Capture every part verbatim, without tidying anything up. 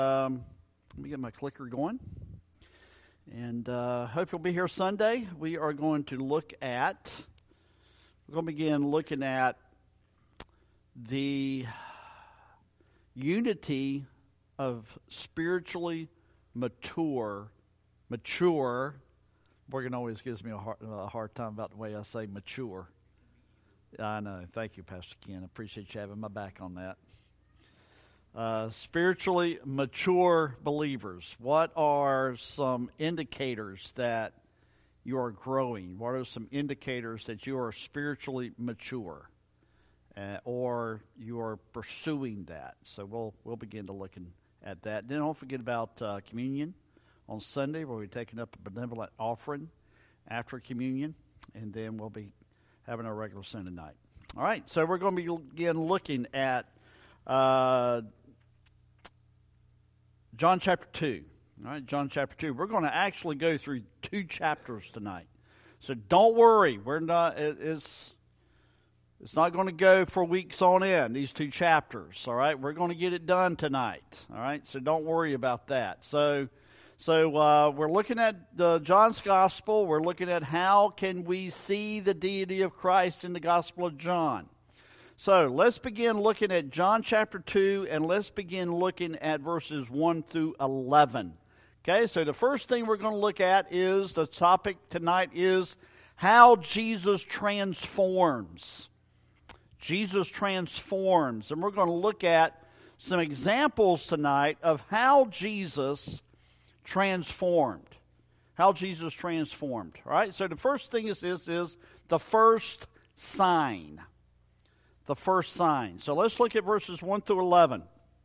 Um, let me get my clicker going. And uh, hope you'll be here Sunday. We are going to look at, we're going to begin looking at the unity of spiritually mature, mature. Morgan always gives me a hard, a hard time about the way I say mature. I know. Thank you, Pastor Ken. I appreciate you having my back on that. Uh, spiritually mature believers. What are some indicators that you are growing? What are some indicators that you are spiritually mature, uh, or you are pursuing that? So we'll we'll begin to looking at that. Then don't forget about uh, communion on Sunday, where we're taking up a benevolent offering after communion, and then we'll be having our regular Sunday night. All right, so we're going to begin looking at uh, John chapter two. All right, John chapter two. We're going to actually go through two chapters tonight. So don't worry. We're not, it, it's, it's not going to go for weeks on end, these two chapters. All right, we're going to get it done tonight. All right, so don't worry about that. So, so uh, we're looking at the John's Gospel. We're looking at how can we see the deity of Christ in the Gospel of John. So let's begin looking at John chapter two, and let's begin looking at verses one through eleven. Okay, so the first thing we're going to look at is, the topic tonight is how Jesus transforms. Jesus transforms. And we're going to look at some examples tonight of how Jesus transformed. How Jesus transformed. All right, so the first thing is this is the first sign. The first sign. So let's look at verses one through eleven.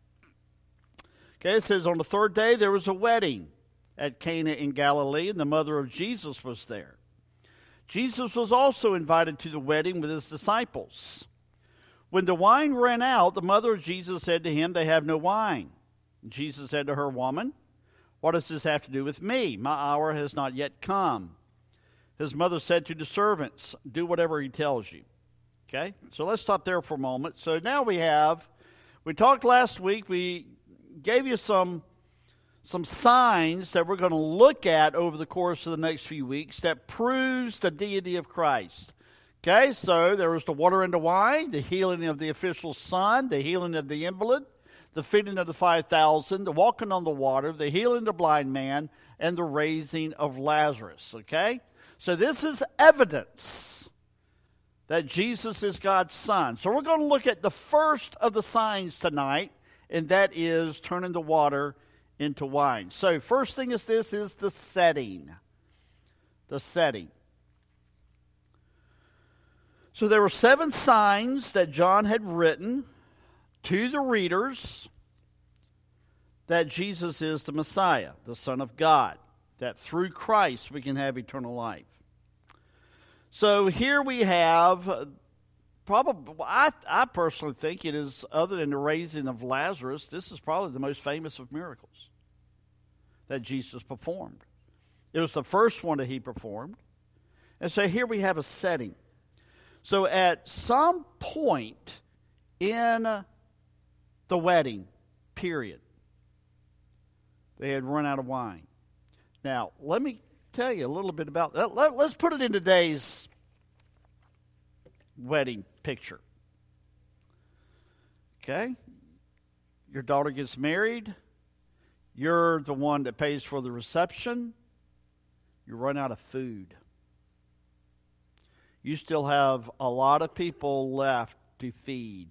Okay, it says, on the third day there was a wedding at Cana in Galilee, and the mother of Jesus was there. Jesus was also invited to the wedding with his disciples. When the wine ran out, the mother of Jesus said to him, they have no wine. And Jesus said to her, woman, what does this have to do with me? My hour has not yet come. His mother said to the servants, do whatever he tells you. Okay, so let's stop there for a moment. So now we have, we talked last week, we gave you some, some signs that we're going to look at over the course of the next few weeks that proves the deity of Christ. Okay, so there was the water and the wine, the healing of the official's son, the healing of the invalid, the feeding of the five thousand, the walking on the water, the healing of the blind man, and the raising of Lazarus. Okay, so this is evidence that Jesus is God's Son. So we're going to look at the first of the signs tonight, and that is turning the water into wine. So first thing is this is the setting. The setting. So there were seven signs that John had written to the readers that Jesus is the Messiah, the Son of God, that through Christ we can have eternal life. So here we have, probably, I, I personally think it is, other than the raising of Lazarus, this is probably the most famous of miracles that Jesus performed. It was the first one that he performed. And so here we have a setting. So at some point in the wedding, period, they had run out of wine. Now, let me tell you a little bit about that. Let, let's put it in today's wedding picture. Okay? Your daughter gets married. You're the one that pays for the reception. You run out of food. You still have a lot of people left to feed.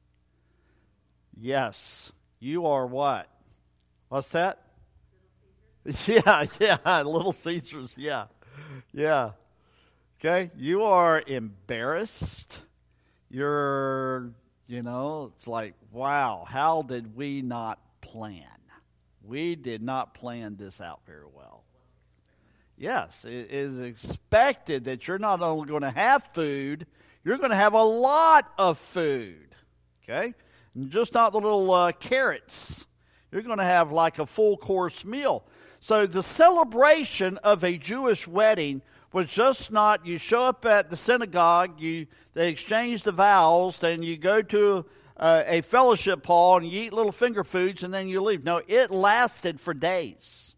Yes. You are what? What's that? Yeah, yeah, Little Caesars, yeah, yeah. Okay, you are embarrassed. You're, you know, it's like, wow, how did we not plan? We did not plan this out very well. Yes, it is expected that you're not only going to have food, you're going to have a lot of food, okay? And just not the little uh, carrots. You're going to have like a full course meal. So the celebration of a Jewish wedding was just not, you show up at the synagogue, you they exchange the vows, then you go to uh, a fellowship hall and you eat little finger foods and then you leave. No, it lasted for days.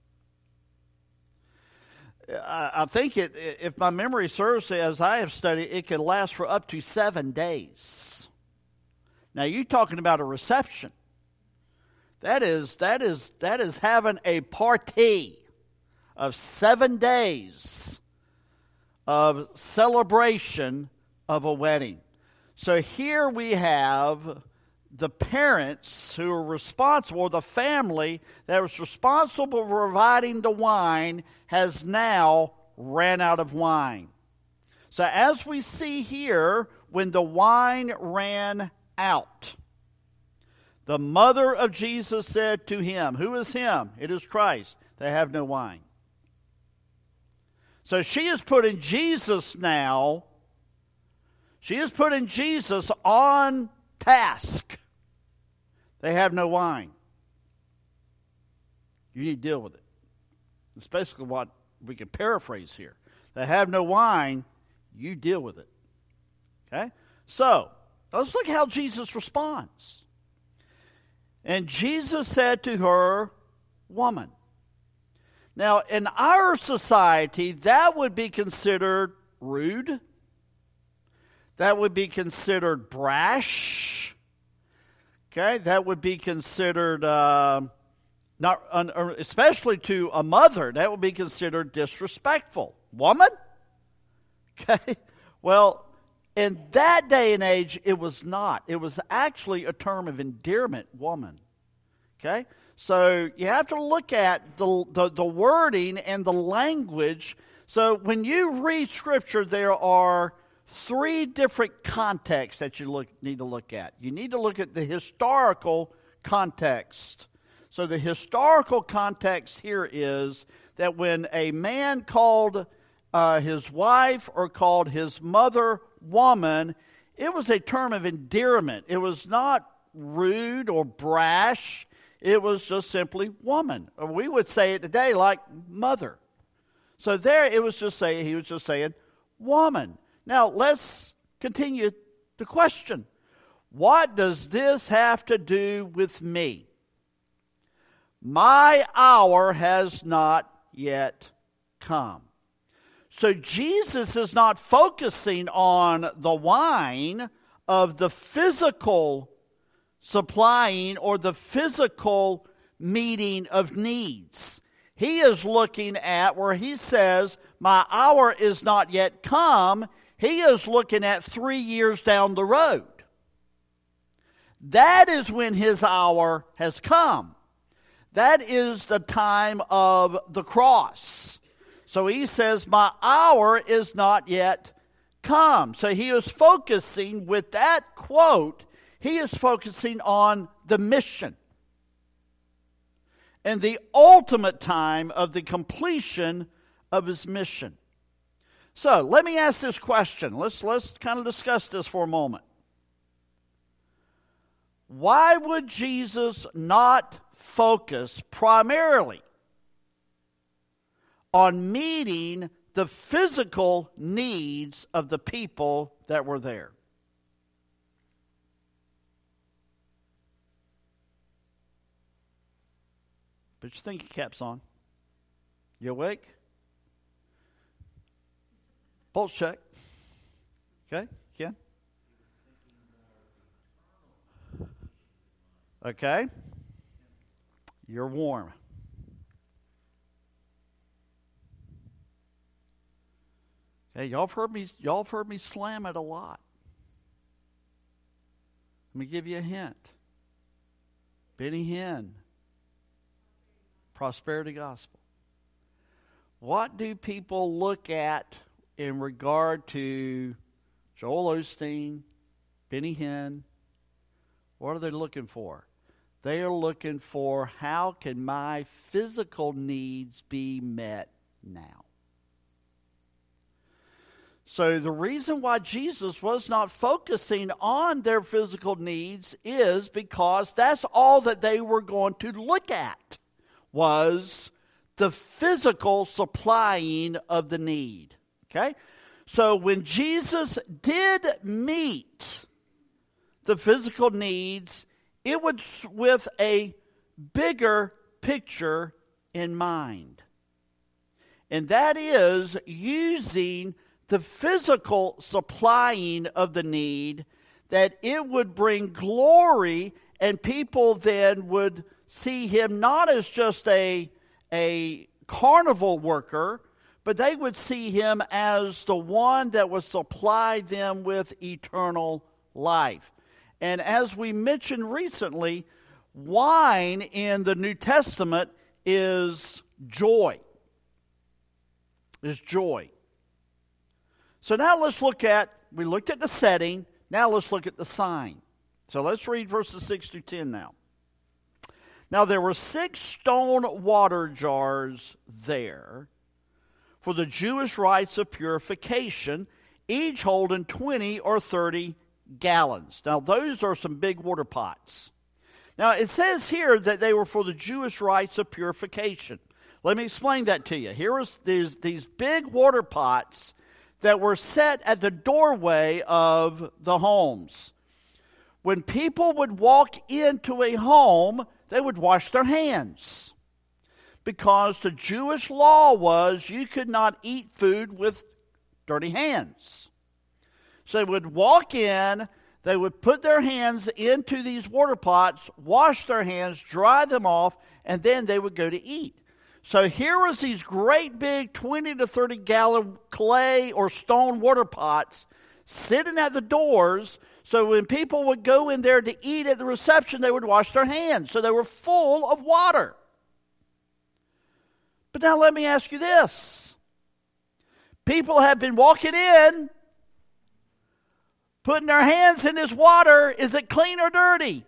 I, I think it, if my memory serves, as I have studied, it could last for up to seven days. Now, you're talking about a reception. That is, that is, that is having a party of seven days of celebration of a wedding. So here we have the parents who are responsible, the family that was responsible for providing the wine has now ran out of wine. So as we see here, when the wine ran out, the mother of Jesus said to him, who is him? It is Christ. They have no wine. So she is putting Jesus now, she is putting Jesus on task. They have no wine. You need to deal with it. That's basically what we can paraphrase here. They have no wine, you deal with it. Okay? So, let's look how Jesus responds. And Jesus said to her, woman. Now, in our society, that would be considered rude. That would be considered brash. Okay, that would be considered, uh, not, uh, especially to a mother, that would be considered disrespectful. Woman? Okay, well, in that day and age, it was not. It was actually a term of endearment, woman. Okay? So you have to look at the, the, the wording and the language. So when you read Scripture, there are three different contexts that you look, need to look at. You need to look at the historical context. So the historical context here is that when a man called uh, his wife or called his mother woman, it was a term of endearment. It was not rude or brash. It was just simply woman. Or we would say it today like mother. So there it was just saying, he was just saying woman. Now let's continue the question. What does this have to do with me? My hour has not yet come. So Jesus is not focusing on the wine of the physical supplying or the physical meeting of needs. He is looking at where he says, my hour is not yet come. He is looking at three years down the road. That is when his hour has come. That is the time of the cross. So he says, my hour is not yet come. So he is focusing with that quote, he is focusing on the mission and the ultimate time of the completion of his mission. So let me ask this question. Let's, let's kind of discuss this for a moment. Why would Jesus not focus primarily on meeting the physical needs of the people that were there? Put your thinking caps on. You awake? Pulse check. Okay, Ken? Okay. You're warm. Hey, y'all have heard me, y'all have heard me slam it a lot. Let me give you a hint. Benny Hinn. Prosperity Gospel. What do people look at in regard to Joel Osteen, Benny Hinn? What are they looking for? They are looking for, how can my physical needs be met now? So the reason why Jesus was not focusing on their physical needs is because that's all that they were going to look at, was the physical supplying of the need. Okay? So when Jesus did meet the physical needs, it was with a bigger picture in mind. And that is using the physical supplying of the need, that it would bring glory, and people then would see him not as just a, a carnival worker, but they would see him as the one that would supply them with eternal life. And as we mentioned recently, wine in the New Testament is joy. Is joy. So now let's look at, we looked at the setting, now let's look at the sign. So let's read verses six through ten now. Now there were six stone water jars there for the Jewish rites of purification, each holding twenty or thirty gallons. Now those are some big water pots. Now it says here that they were for the Jewish rites of purification. Let me explain that to you. Here was these, these big water pots that were set at the doorway of the homes. When people would walk into a home, they would wash their hands, because the Jewish law was you could not eat food with dirty hands. So they would walk in, they would put their hands into these water pots, wash their hands, dry them off, and then they would go to eat. So here was these great big twenty to thirty gallon clay or stone water pots sitting at the doors. So when people would go in there to eat at the reception, they would wash their hands. So they were full of water. But now let me ask you this. People have been walking in, putting their hands in this water. Is it clean or dirty?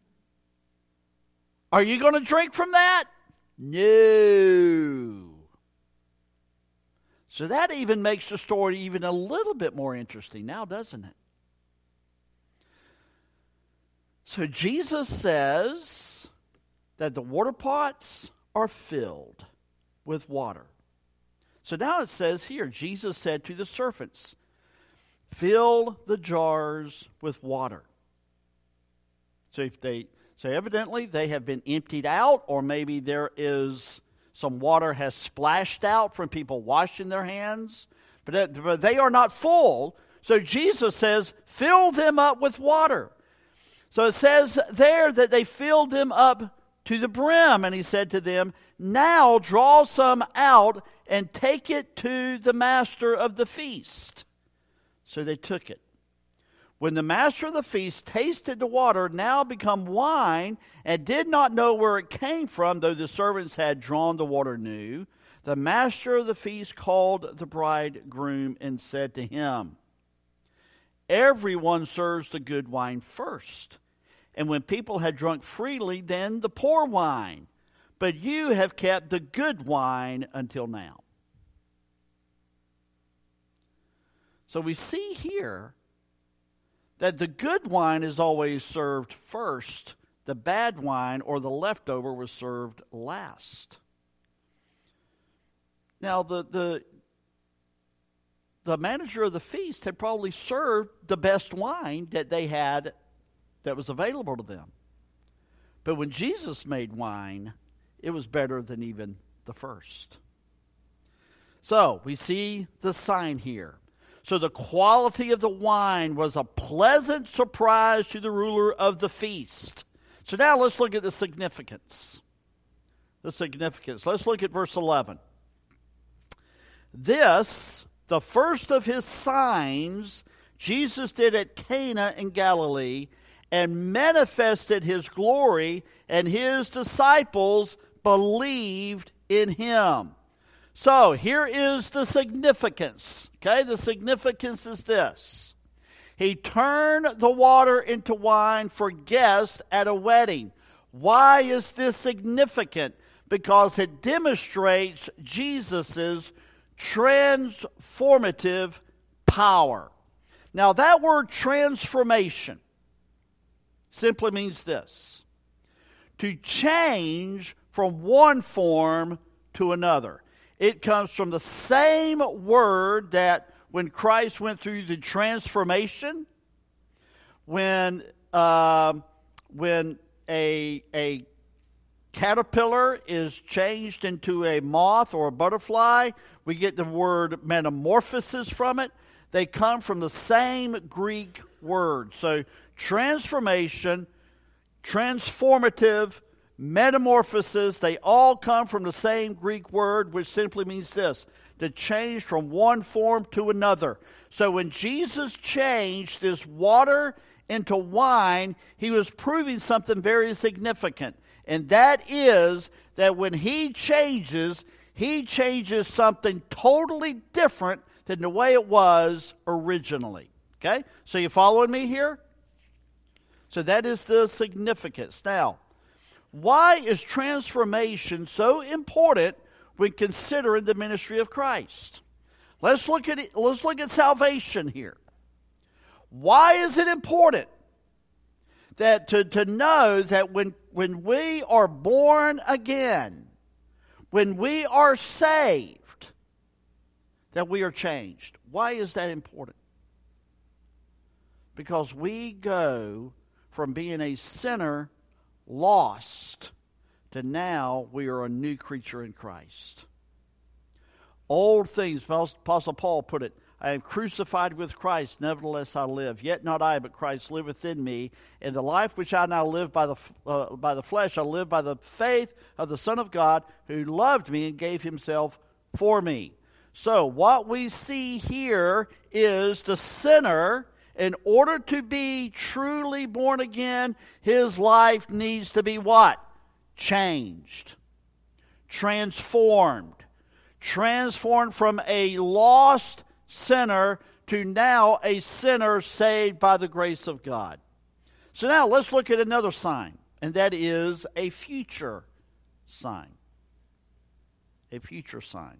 Are you going to drink from that? No. So that even makes the story even a little bit more interesting now, doesn't it? So Jesus says that the water pots are filled with water. So now it says here, Jesus said to the servants, fill the jars with water. So if they, so evidently they have been emptied out, or maybe there is some water has splashed out from people washing their hands, but, that, but they are not full. So Jesus says, fill them up with water. So it says there that they filled them up to the brim, and he said to them, now draw some out and take it to the master of the feast. So they took it. When the master of the feast tasted the water, now become wine, and did not know where it came from, though the servants had drawn the water new, the master of the feast called the bridegroom and said to him, everyone serves the good wine first, and when people had drunk freely, then the poor wine. But you have kept the good wine until now. So we see here that the good wine is always served first. The bad wine or the leftover was served last. Now, the, the, the manager of the feast had probably served the best wine that they had that was available to them. But when Jesus made wine, it was better than even the first. So, we see the sign here. So the quality of the wine was a pleasant surprise to the ruler of the feast. So now let's look at the significance. The significance. Let's look at verse eleven. This, the first of his signs, Jesus did at Cana in Galilee, and manifested his glory, and his disciples believed in him. So, here is the significance. Okay, the significance is this. He turned the water into wine for guests at a wedding. Why is this significant? Because it demonstrates Jesus' transformative power. Now, that word transformation simply means this: to change from one form to another. It comes from the same word that when Christ went through the transformation, when uh, when a a caterpillar is changed into a moth or a butterfly, we get the word metamorphosis from it. They come from the same Greek word. So transformation, transformative, metamorphosis, they all come from the same Greek word, which simply means this: to change from one form to another. So when Jesus changed this water into wine, he was proving something very significant. And that is that when he changes, he changes something totally different than the way it was originally. Okay? So you following me here? So that is the significance. Now, why is transformation so important when considering the ministry of Christ? Let's look at it, let's look at salvation here. Why is it important that to, to know that when, when we are born again, when we are saved, that we are changed? Why is that important? Because we go from being a sinner, lost, to now we are a new creature in Christ. Old things, Apostle Paul put it, I am crucified with Christ, nevertheless I live. Yet not I, but Christ liveth in me. In the life which I now live by the uh, by the flesh, I live by the faith of the Son of God, who loved me and gave himself for me. So what we see here is the sinner, in order to be truly born again, his life needs to be what? Changed. Transformed. Transformed from a lost sinner to now a sinner saved by the grace of God. So now let's look at another sign, and that is a future sign. A future sign.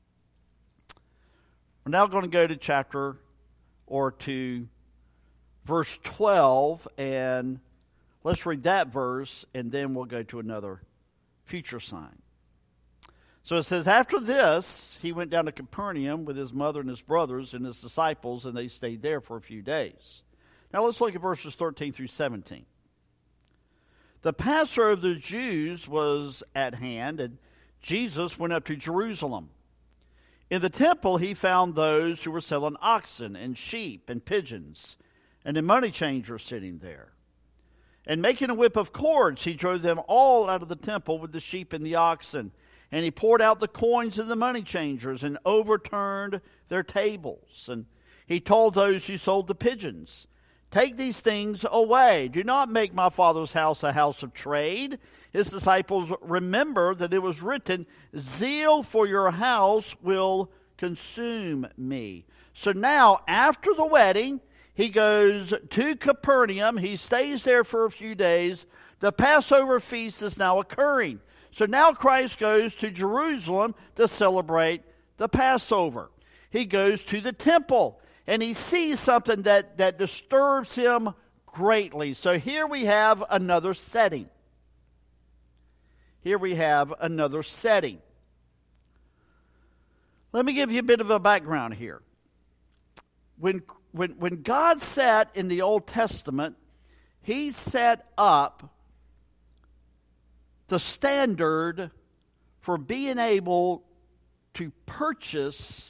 We're now going to go to chapter or to verse twelve, and let's read that verse, and then we'll go to another future sign. So it says, after this, he went down to Capernaum with his mother and his brothers and his disciples, and they stayed there for a few days. Now let's look at verses thirteen through seventeen. The Passover of the Jews was at hand, and Jesus went up to Jerusalem. In the temple he found those who were selling oxen and sheep and pigeons, and a money changer sitting there. And making a whip of cords, he drove them all out of the temple with the sheep and the oxen. And he poured out the coins of the money changers and overturned their tables. And he told those who sold the pigeons, take these things away. Do not make my Father's house a house of trade. His disciples remember that it was written, zeal for your house will consume me. So now, after the wedding, he goes to Capernaum. He stays there for a few days. The Passover feast is now occurring. So now Christ goes to Jerusalem to celebrate the Passover. He goes to the temple, and he sees something that, that disturbs him greatly. So here we have another setting. Here we have another setting. Let me give you a bit of a background here. When, when, when God set in the Old Testament, he set up the standard for being able to purchase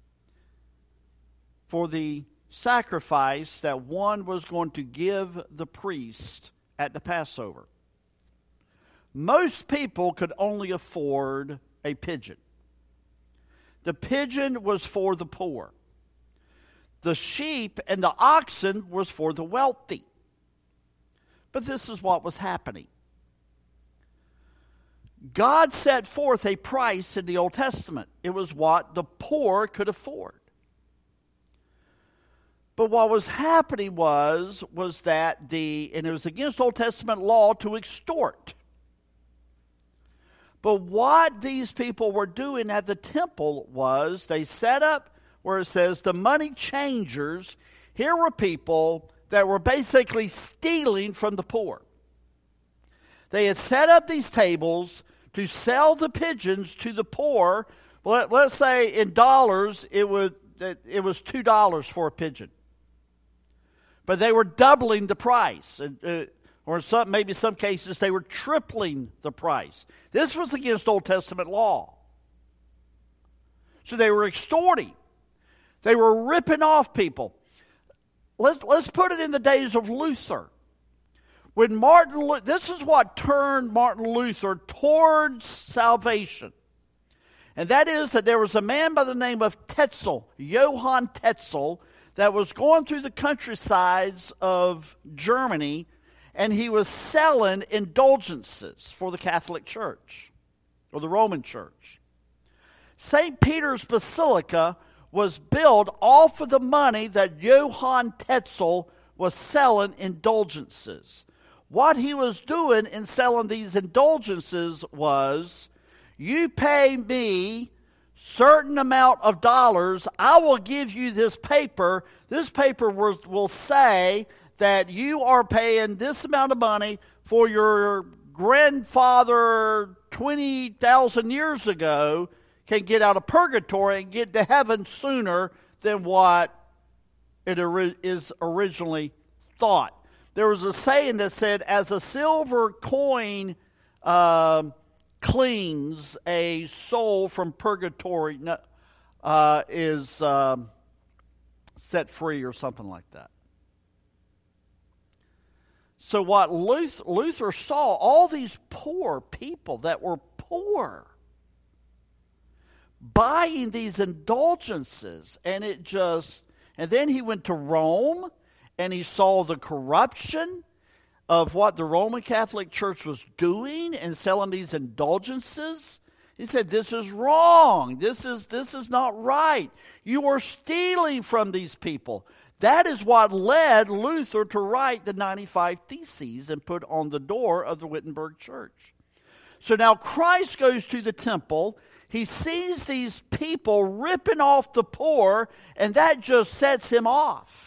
for the sacrifice that one was going to give the priest at the Passover. Most people could only afford a pigeon. The pigeon was for the poor. The sheep and the oxen was for the wealthy. But this is what was happening. God set forth a price in the Old Testament. It was what the poor could afford. But what was happening was, was that the, and it was against Old Testament law to extort. But what these people were doing at the temple was, they set up where it says the money changers. Here were people that were basically stealing from the poor. They had set up these tables to sell the pigeons to the poor. Let, let's say in dollars, it was, it was two dollars for a pigeon. but they were doubling the price. Uh, or in some, maybe some cases they were tripling the price. This was against Old Testament law. So they were extorting. They were ripping off people. Let's, let's put it in the days of Luther. When Martin, this is what turned Martin Luther towards salvation. And that is that there was a man by the name of Tetzel, Johann Tetzel, that was going through the countrysides of Germany, and he was selling indulgences for the Catholic Church, or the Roman Church. Saint Peter's Basilica was built off of the money that Johann Tetzel was selling indulgences. What he was doing in selling these indulgences was, you pay me certain amount of dollars, I will give you this paper. This paper will, will say that you are paying this amount of money for your grandfather twenty thousand years ago can get out of purgatory and get to heaven sooner than what it ori- is originally thought. There was a saying that said, as a silver coin um, cleans a soul from purgatory, uh, is um, set free, or something like that. So what Luther, Luther saw, all these poor people that were poor, buying these indulgences, and it just, and then he went to Rome, and he saw the corruption of what the Roman Catholic Church was doing and selling these indulgences. He said, this is wrong. This is, this is not right. You are stealing from these people. That is what led Luther to write the ninety-five Theses and put on the door of the Wittenberg Church. So now Christ goes to the temple. He sees these people ripping off the poor, and that just sets him off.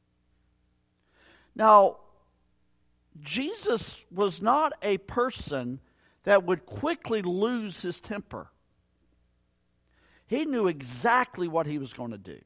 Now, Jesus was not a person that would quickly lose his temper. He knew exactly what he was going to do.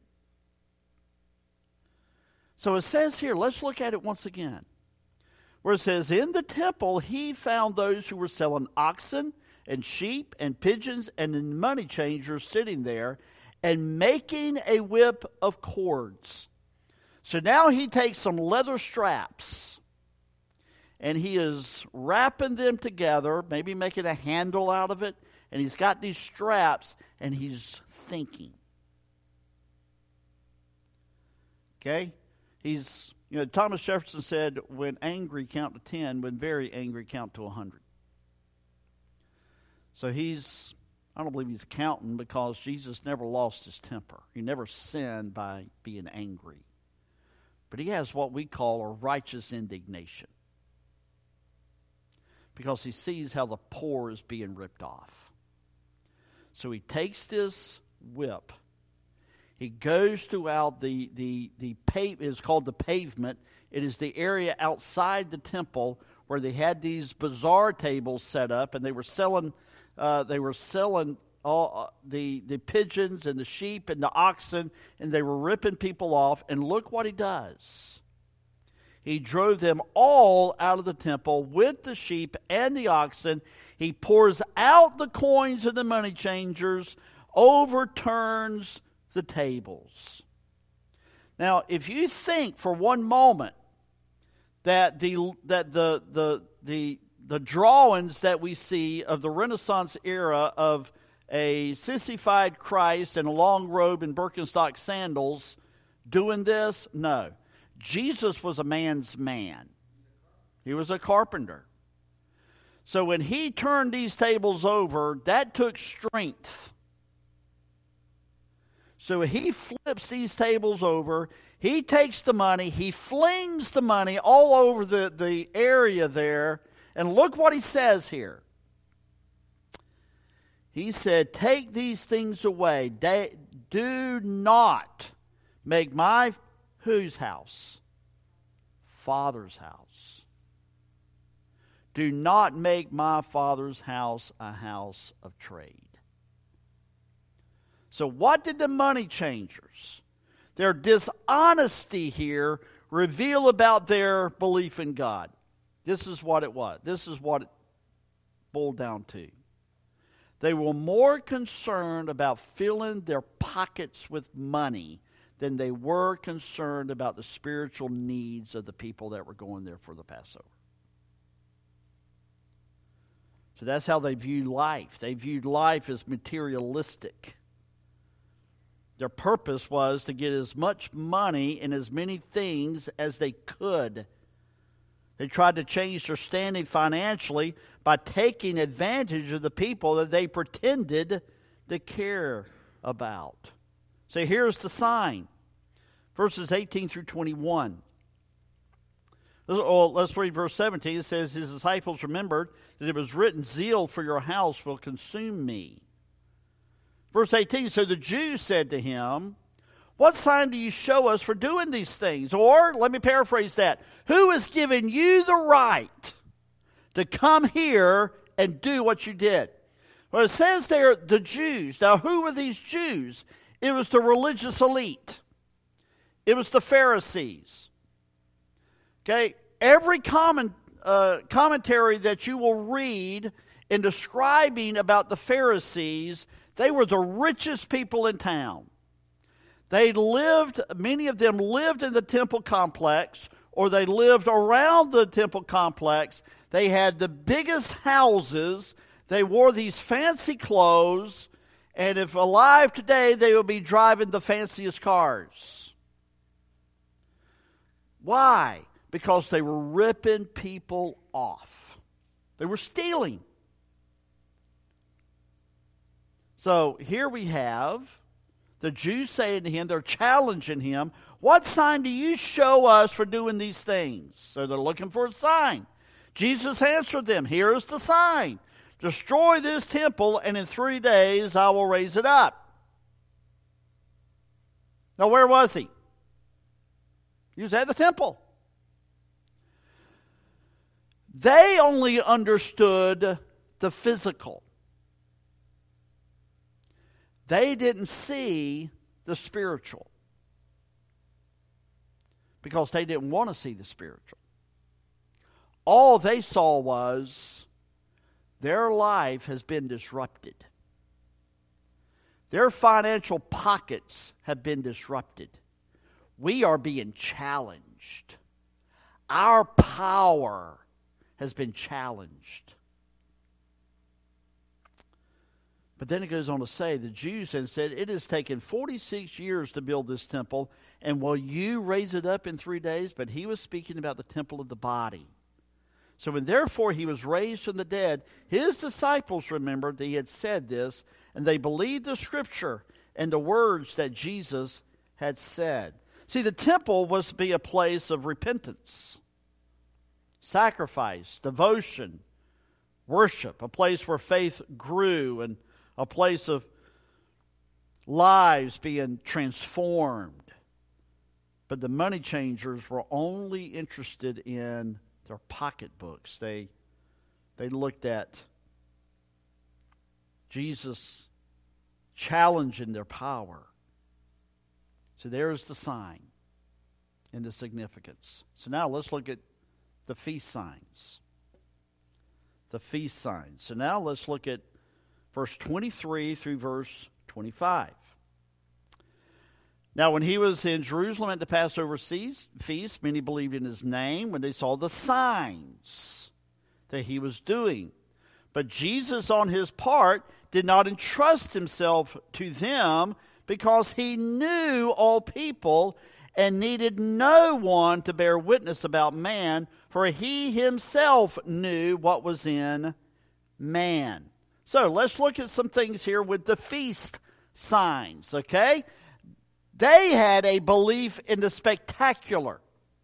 So it says here, let's look at it once again, where it says, in the temple he found those who were selling oxen and sheep and pigeons and money changers sitting there and making a whip of cords. So now he takes some leather straps and he is wrapping them together, maybe making a handle out of it, and he's got these straps and he's thinking. Okay? He's, you know, Thomas Jefferson said, when angry, count to ten. When very angry, count to a hundred. So he's, I don't believe he's counting, because Jesus never lost his temper. He never sinned by being angry. But he has what we call a righteous indignation, because he sees how the poor is being ripped off. So he takes this whip. He goes throughout the, the, the pave, it is called the pavement. It is the area outside the temple where they had these bazaar tables set up, and they were selling, uh, they were selling all uh, the, the pigeons and the sheep and the oxen, and they were ripping people off. And look what he does. He drove them all out of the temple with the sheep and the oxen. He pours out the coins of the money changers, overturns the tables. Now, if you think for one moment that the that the the the the drawings that we see of the Renaissance era of a sissified Christ in a long robe and Birkenstock sandals doing this, no. Jesus was a man's man. He was a carpenter. So when he turned these tables over, that took strength. So he flips these tables over. He takes the money. He flings the money all over the, the area there. And look what he says here. He said, take these things away. Do not make my whose house? Father's house. Do not make my Father's house a house of trade. So what did the money changers? Their dishonesty here reveal about their belief in God. This is what it was. This is what it boiled down to. They were more concerned about filling their pockets with money than they were concerned about the spiritual needs of the people that were going there for the Passover. So that's how they viewed life. They viewed life as materialistic. Their purpose was to get as much money and as many things as they could. They tried to change their standing financially by taking advantage of the people that they pretended to care about. So here's the sign. Verses eighteen through twenty-one. Let's read verse seventeen. It says, his disciples remembered that it was written, zeal for your house will consume me. Verse eighteen, so the Jews said to him, what sign do you show us for doing these things? Or, let me paraphrase that, who has given you the right to come here and do what you did? Well, it says there, the Jews. Now, who were these Jews? It was the religious elite. It was the Pharisees. Okay, every common, uh, commentary that you will read in describing about the Pharisees, they were the richest people in town. They lived, many of them lived in the temple complex, or they lived around the temple complex. They had the biggest houses. They wore these fancy clothes, and if alive today, they would be driving the fanciest cars. Why? Because they were ripping people off. They were stealing. So here we have the Jews saying to him, they're challenging him, what sign do you show us for doing these things? So they're looking for a sign. Jesus answered them, here is the sign. Destroy this temple, and in three days I will raise it up. Now where was he? He was at the temple. They only understood the physical. They didn't see the spiritual because they didn't want to see the spiritual. All they saw was their life has been disrupted. Their financial pockets have been disrupted. We are being challenged. Our power has been challenged. But then it goes on to say, the Jews then said, it has taken forty-six years to build this temple, and will you raise it up in three days? But he was speaking about the temple of the body. So when therefore he was raised from the dead, his disciples remembered that he had said this, and they believed the scripture and the words that Jesus had said. See, the temple was to be a place of repentance, sacrifice, devotion, worship, a place where faith grew, and a place of lives being transformed. But the money changers were only interested in their pocketbooks. They, they looked at Jesus challenging their power. So there's the sign and the significance. So now let's look at the feast signs. The feast signs. So now let's look at verse twenty-three through verse twenty-five. Now when he was in Jerusalem at the Passover feast, many believed in his name when they saw the signs that he was doing. But Jesus on his part did not entrust himself to them, because he knew all people and needed no one to bear witness about man, for he himself knew what was in man. So let's look at some things here with the feast signs, okay? They had a belief in the spectacular.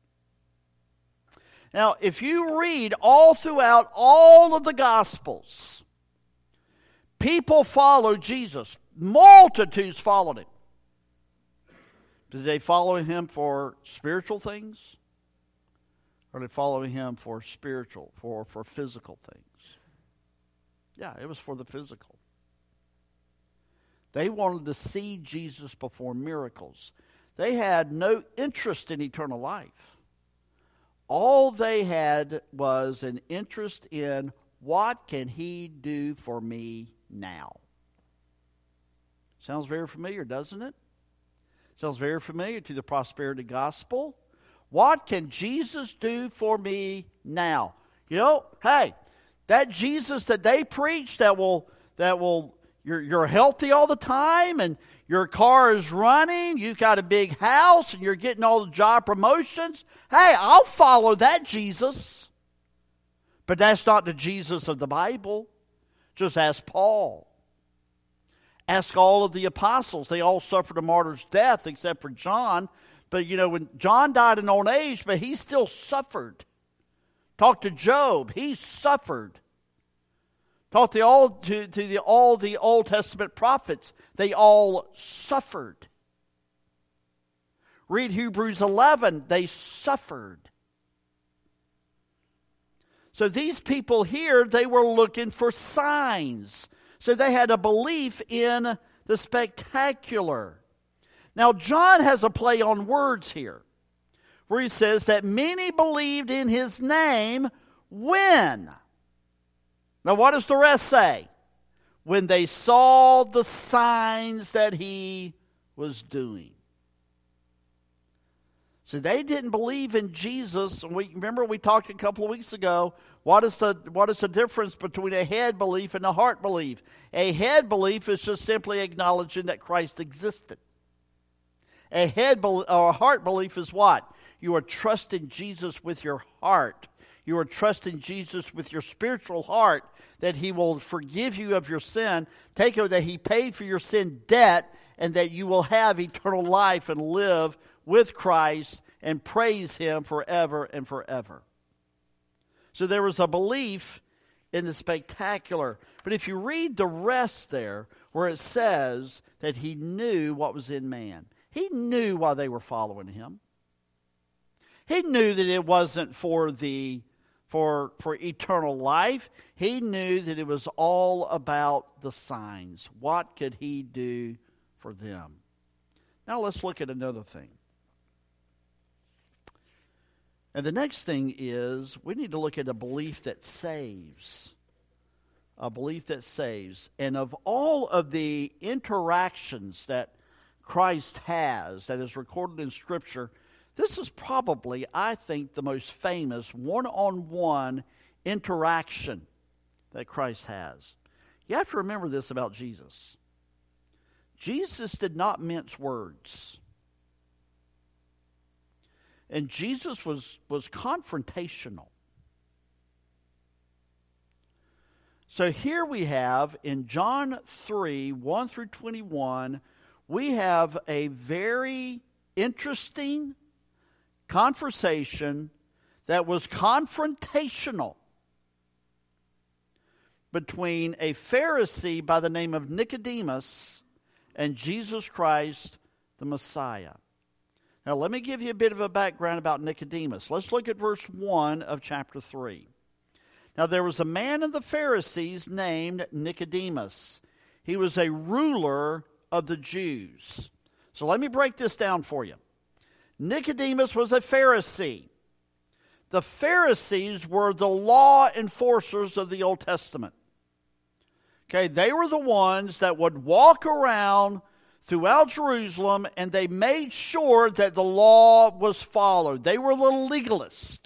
Now, if you read all throughout all of the Gospels, people followed Jesus. Multitudes followed him. Did they follow him for spiritual things? Or did they follow him for spiritual, for, for physical things? Yeah, it was for the physical. They wanted to see Jesus perform miracles. They had no interest in eternal life. All they had was an interest in, what can he do for me now? Sounds very familiar, doesn't it? Sounds very familiar to the prosperity gospel. What can Jesus do for me now? You know, hey, that Jesus that they preach that will that will you're you're healthy all the time and your car is running, you've got a big house and you're getting all the job promotions. Hey, I'll follow that Jesus. But that's not the Jesus of the Bible. Just ask Paul. Ask all of the apostles. They all suffered a martyr's death except for John. But, you know, when John died in old age, but he still suffered. Talk to Job. He suffered. Talk to all, to, to the, all the Old Testament prophets. They all suffered. Read Hebrews eleven. They suffered. So these people here, they were looking for signs. So they had a belief in the spectacular. Now, John has a play on words here, where he says that many believed in his name when. Now, what does the rest say? When they saw the signs that he was doing. So they didn't believe in Jesus. We remember we talked a couple of weeks ago. What is the what is the difference between a head belief and a heart belief? A head belief is just simply acknowledging that Christ existed. A head or a heart belief is what? You are trusting Jesus with your heart. You are trusting Jesus with your spiritual heart that he will forgive you of your sin, take it that he paid for your sin debt, and that you will have eternal life and live with Christ and praise him forever and forever. So there was a belief in the spectacular. But if you read the rest there, where it says that he knew what was in man. He knew why they were following him. He knew that it wasn't for the for for eternal life. He knew that it was all about the signs. What could he do for them? Now let's look at another thing. And the next thing is we need to look at a belief that saves. A belief that saves. And of all of the interactions that Christ has, that is recorded in Scripture, this is probably, I think, the most famous one-on-one interaction that Christ has. You have to remember this about Jesus. Jesus did not mince words. And Jesus was, was confrontational. So here we have in John three, one through twenty-one, we have a very interesting conversation that was confrontational between a Pharisee by the name of Nicodemus and Jesus Christ, the Messiah. Now, let me give you a bit of a background about Nicodemus. Let's look at verse one of chapter three. Now, there was a man of the Pharisees named Nicodemus. He was a ruler of the Jews. So let me break this down for you. Nicodemus was a Pharisee. The Pharisees were the law enforcers of the Old Testament. Okay, they were the ones that would walk around throughout Jerusalem, and they made sure that the law was followed. They were the legalists.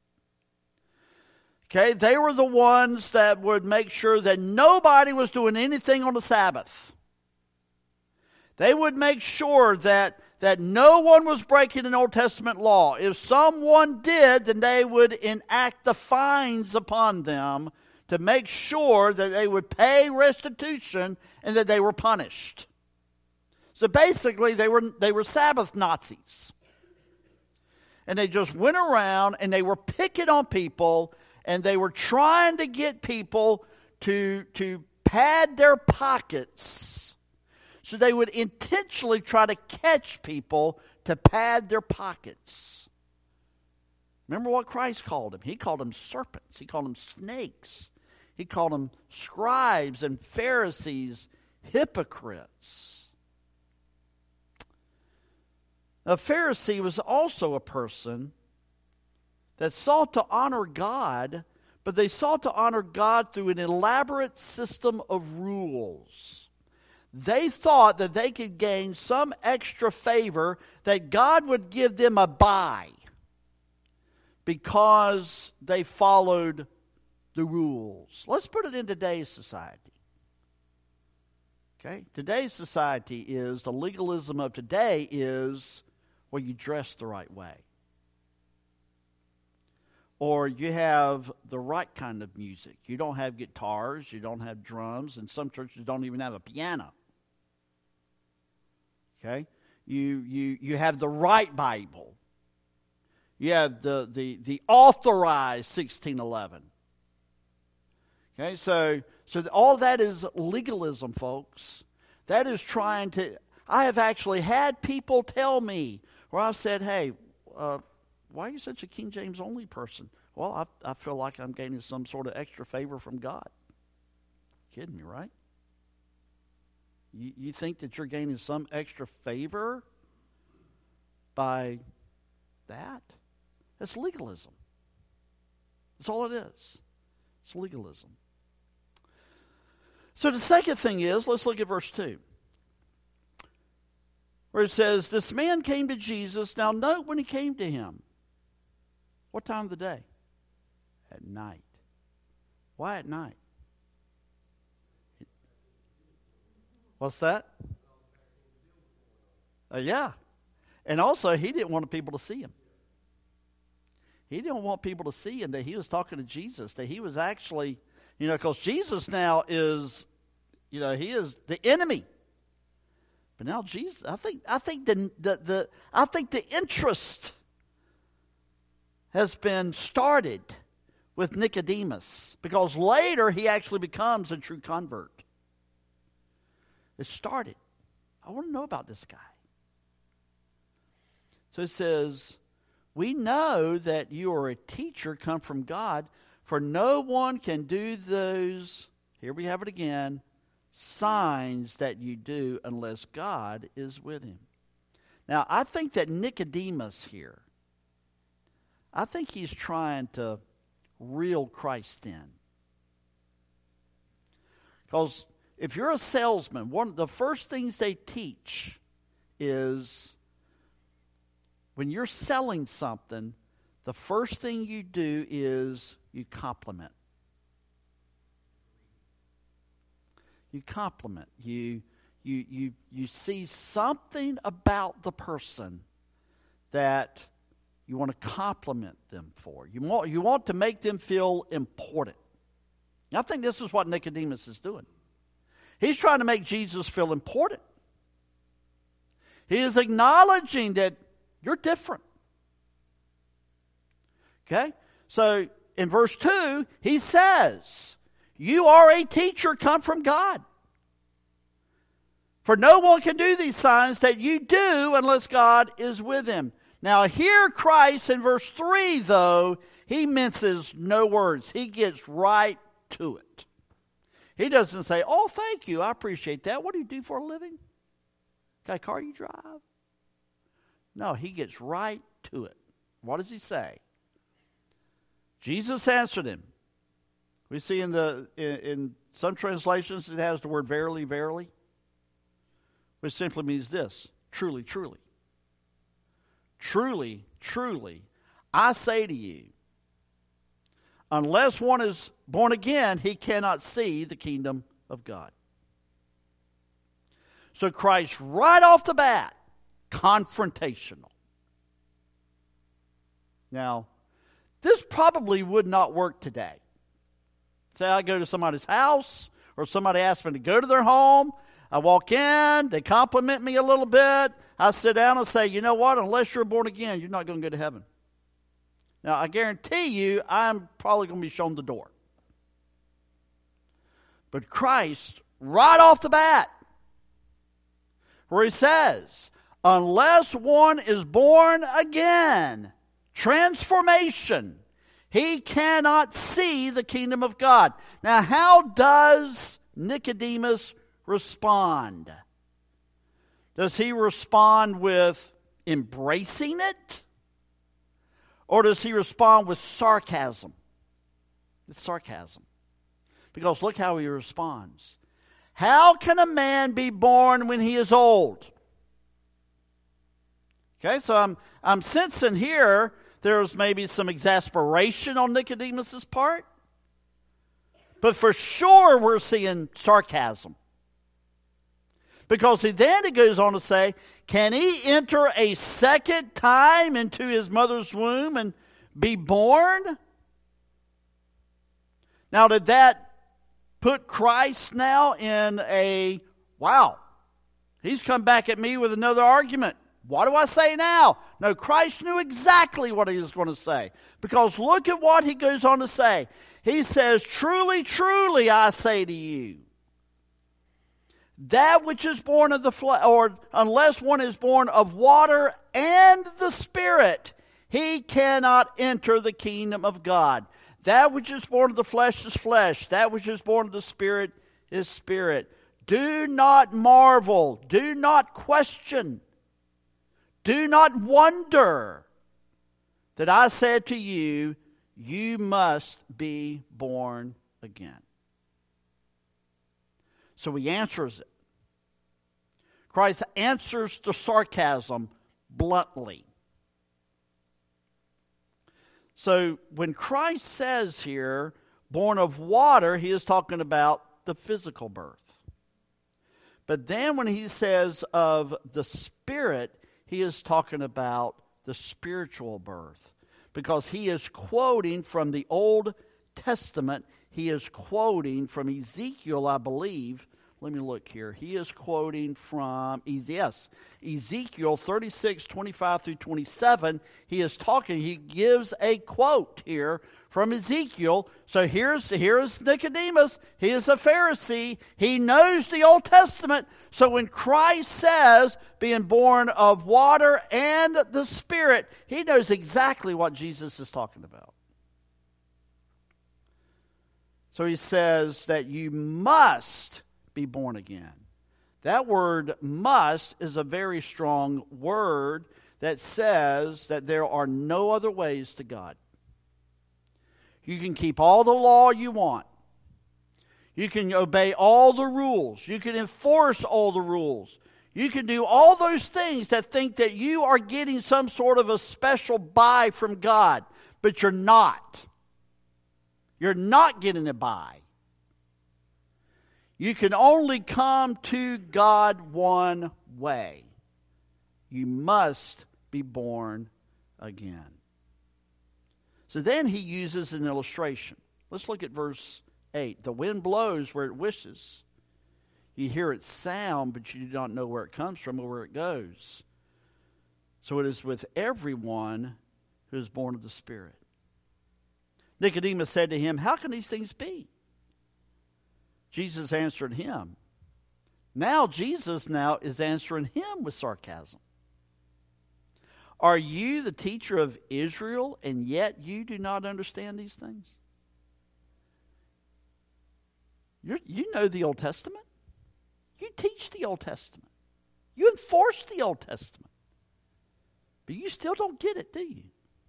Okay, they were the ones that would make sure that nobody was doing anything on the Sabbath. They would make sure that, that no one was breaking an Old Testament law. If someone did, then they would enact the fines upon them to make sure that they would pay restitution and that they were punished. So basically, they were they were Sabbath Nazis. And they just went around and they were picking on people, and they were trying to get people to, to pad their pockets. So they would intentionally try to catch people to pad their pockets. Remember what Christ called them? He called them serpents. He called them snakes. He called them scribes and Pharisees, hypocrites. A Pharisee was also a person that sought to honor God, but they sought to honor God through an elaborate system of rules. They thought that they could gain some extra favor, that God would give them a bye because they followed the rules. Let's put it in today's society. Okay? Today's society is, the legalism of today is, well, you dress the right way. Or you have the right kind of music. You don't have guitars, you don't have drums, and some churches don't even have a piano. Okay? You you you have the right Bible. You have the the, the authorized sixteen eleven. Okay, so so all that is legalism, folks. That is trying to. I have actually had people tell me where I've said, "Hey, uh, why are you such a King James only person?" Well, I I feel like I'm gaining some sort of extra favor from God. Kidding me, right? You you think that you're gaining some extra favor by that? That's legalism. That's all it is. It's legalism. So the second thing is, let's look at verse two. Where it says, this man came to Jesus. Now note when he came to him. What time of the day? At night. Why at night? What's that? Uh, yeah. And also, he didn't want people to see him. He didn't want people to see him that he was talking to Jesus, that he was actually, you know, because Jesus now is, you know, he is the enemy. But now Jesus, I think, I think the the, the I think the interest has been started with Nicodemus, because later he actually becomes a true convert. It started. I want to know about this guy. So it says, we know that you are a teacher come from God, for no one can do those, here we have it again, signs that you do unless God is with him. Now, I think that Nicodemus here, I think he's trying to reel Christ in. Because if you're a salesman, one of the first things they teach is when you're selling something, the first thing you do is you compliment. You compliment. You you you you see something about the person that you want to compliment them for. You want you want to make them feel important. And I think this is what Nicodemus is doing. He's trying to make Jesus feel important. He is acknowledging that you're different. Okay? So in verse two, he says, you are a teacher come from God. For no one can do these signs that you do unless God is with him. Now here Christ in verse three, though, he minces no words. He gets right to it. He doesn't say, oh, thank you, I appreciate that. What do you do for a living? Got a car you drive? No, he gets right to it. What does he say? Jesus answered him. We see in the in, in some translations it has the word verily, verily, which simply means this: truly, truly. Truly, truly, I say to you, unless one is born again, he cannot see the kingdom of God. So Christ, right off the bat, confrontational. Now, this probably would not work today. Say I go to somebody's house, or somebody asks me to go to their home. I walk in, they compliment me a little bit. I sit down and say, you know what, unless you're born again, you're not going to go to heaven. Now, I guarantee you, I'm probably going to be shown the door. But Christ, right off the bat, where he says, unless one is born again, transformation, he cannot see the kingdom of God. Now, how does Nicodemus respond? Does he respond with embracing it? Or does he respond with sarcasm? It's sarcasm. Because look how he responds. How can a man be born when he is old? Okay, so I'm, I'm sensing here there's maybe some exasperation on Nicodemus' part. But for sure we're seeing sarcasm. Because he then he goes on to say, can he enter a second time into his mother's womb and be born? Now, did that put Christ now in a, wow, he's come back at me with another argument. What do I say now? No, Christ knew exactly what he was going to say. Because look at what he goes on to say. He says, truly, truly, I say to you, that which is born of the flesh, or unless one is born of water and the Spirit, he cannot enter the kingdom of God. That which is born of the flesh is flesh. That which is born of the Spirit is spirit. Do not marvel. Do not question. Do not wonder that I said to you, you must be born again. So he answers it. Christ answers the sarcasm bluntly. So when Christ says here, born of water, he is talking about the physical birth. But then when he says of the Spirit, he is talking about the spiritual birth. Because he is quoting from the Old Testament. He is quoting from Ezekiel, I believe. Let me look here. He is quoting from, yes, Ezekiel thirty-six, twenty-five through twenty-seven. He is talking, he gives a quote here from Ezekiel. So here's, here's Nicodemus. He is a Pharisee. He knows the Old Testament. So when Christ says, being born of water and the Spirit, he knows exactly what Jesus is talking about. So he says that you must be born again. That word must is a very strong word that says that there are no other ways to God. You can keep all the law you want. You can obey all the rules. You can enforce all the rules. You can do all those things that think that you are getting some sort of a special buy from God, but you're not. You're not getting a buy. You can only come to God one way. You must be born again. So then he uses an illustration. Let's look at verse eight. The wind blows where it wishes. You hear its sound, but you do not know where it comes from or where it goes. So it is with everyone who is born of the Spirit. Nicodemus said to him, how can these things be? Jesus answered him. Now Jesus now is answering him with sarcasm. Are you the teacher of Israel, and yet you do not understand these things? You're, you know the Old Testament. You teach the Old Testament. You enforce the Old Testament. But you still don't get it, do you?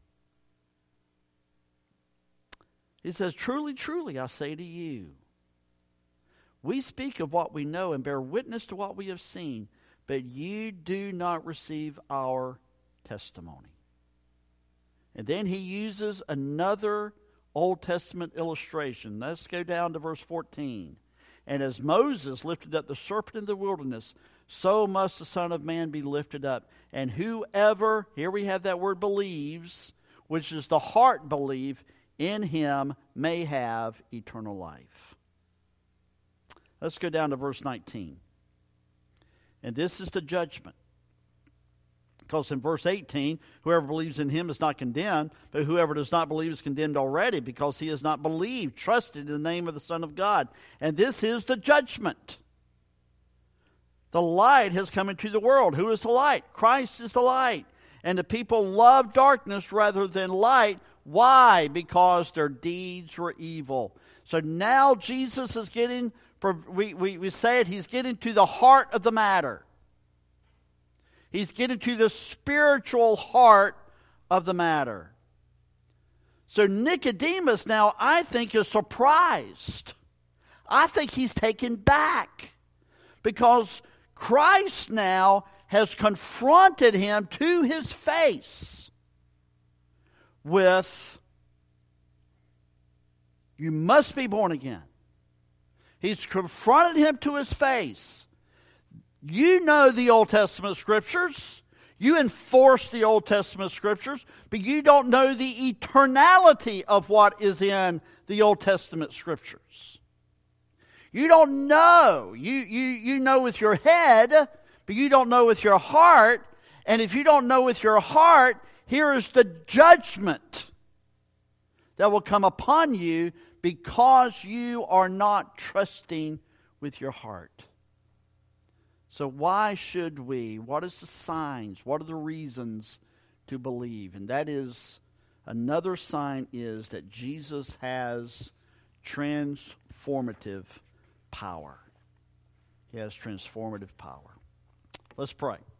He says, truly, truly, I say to you, we speak of what we know and bear witness to what we have seen, but you do not receive our testimony. And then he uses another Old Testament illustration. Let's go down to verse fourteen. And as Moses lifted up the serpent in the wilderness, so must the Son of Man be lifted up. And whoever, here we have that word believes, which is the heart believe, in him may have eternal life. Let's go down to verse nineteen. And this is the judgment. Because in verse eighteen, whoever believes in him is not condemned, but whoever does not believe is condemned already, because he has not believed, trusted in the name of the Son of God. And this is the judgment. The light has come into the world. Who is the light? Christ is the light. And the people love darkness rather than light. Why? Because their deeds were evil. So now Jesus is getting, we, we, we say it, he's getting to the heart of the matter. He's getting to the spiritual heart of the matter. So Nicodemus now, I think, is surprised. I think he's taken back because Christ now has confronted him to his face with, you must be born again. He's confronted him to his face. You know the Old Testament Scriptures. You enforce the Old Testament Scriptures, but you don't know the eternality of what is in the Old Testament Scriptures. You don't know. You, you, you know with your head, but you don't know with your heart. And if you don't know with your heart, here is the judgment that will come upon you because you are not trusting with your heart. So why should we? What is the signs? What are the reasons to believe? And that is, another sign is that Jesus has transformative power. He has transformative power. Let's pray.